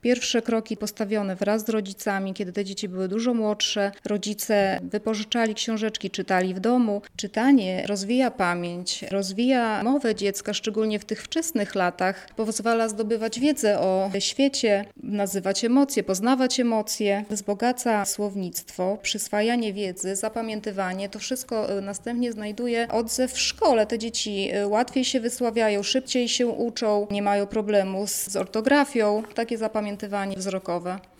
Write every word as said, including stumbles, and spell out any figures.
Pierwsze kroki postawione wraz z rodzicami, kiedy te dzieci były dużo młodsze. Rodzice wypożyczali książeczki, czytali w domu. Czytanie rozwija pamięć, rozwija mowę dziecka, szczególnie w tych wczesnych latach. Pozwala zdobywać wiedzę o świecie, nazywać emocje, poznawać emocje. Wzbogaca słownictwo, przyswajanie wiedzy, zapamiętywanie. To wszystko następnie znajduje odzew w szkole. Te dzieci łatwiej się wysławiają, szybciej się uczą, nie mają problemu z, z ortografią. Takie zapamiętywanie wzrokowe.